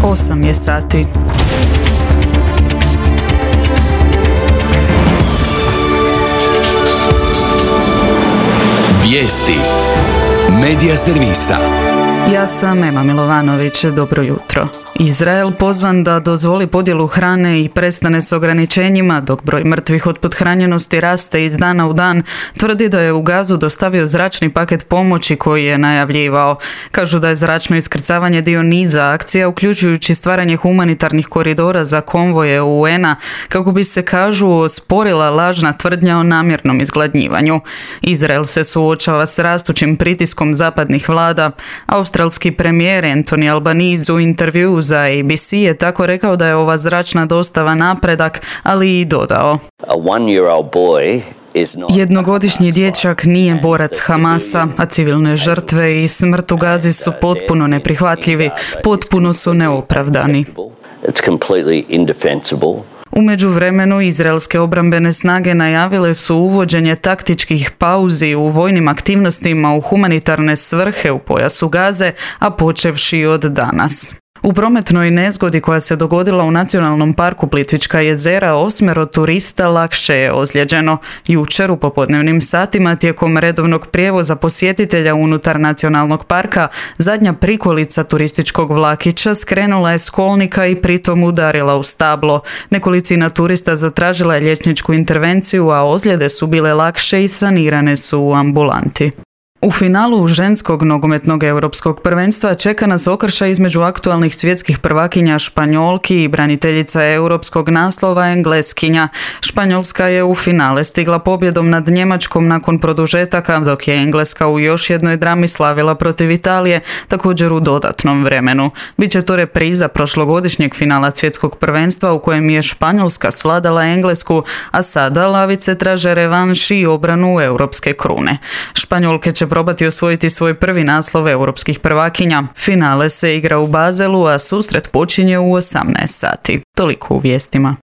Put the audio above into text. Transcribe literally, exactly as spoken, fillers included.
osam je sati. Vijesti Medija servisa. Ja sam Ema Milovanović, dobro jutro. Izrael pozvan da dozvoli podjelu hrane i prestane s ograničenjima dok broj mrtvih od pothranjenosti raste iz dana u dan, tvrdi da je u Gazu dostavio zračni paket pomoći koji je najavljivao. Kažu da je zračno iskrcavanje dio niza akcija, uključujući stvaranje humanitarnih koridora za konvoje U N-a, kako bi se, kažu, osporila lažna tvrdnja o namjernom izgladnjivanju. Izrael se suočava s rastućim pritiskom zapadnih vlada. Australski premijer Anthony Albanese u intervjuu za A B C je tako rekao da je ova zračna dostava napredak, ali i dodao: jednogodišnji dječak nije borac Hamasa, a civilne žrtve i smrt u Gazi su potpuno neprihvatljivi, potpuno su neopravdani. U međuvremenu, izraelske obrambene snage najavile su uvođenje taktičkih pauzi u vojnim aktivnostima u humanitarne svrhe u pojasu Gaze, a počevši od danas. U prometnoj nezgodi koja se dogodila u Nacionalnom parku Plitvička jezera, osmero turista lakše je ozlijeđeno. Jučer u popodnevnim satima tijekom redovnog prijevoza posjetitelja unutar Nacionalnog parka, zadnja prikolica turističkog vlakića skrenula je s kolnika i pritom udarila u stablo. Nekolicina turista zatražila je liječničku intervenciju, a ozljede su bile lakše i sanirane su u ambulanti. U finalu ženskog nogometnog europskog prvenstva čeka nas okršaj između aktualnih svjetskih prvakinja Španjolki i braniteljica europskog naslova Engleskinja. Španjolska je u finale stigla pobjedom nad Njemačkom nakon produžetaka, dok je Engleska u još jednoj drami slavila protiv Italije, također u dodatnom vremenu. Biće to repriza prošlogodišnjeg finala svjetskog prvenstva u kojem je Španjolska svladala Englesku, a sada lavice traže revanš i obranu europske krune. Španjolke će probati osvojiti svoj prvi naslov europskih prvakinja. Finale se igra u Baselu, a susret počinje u osamnaest sati. Toliko u vijestima.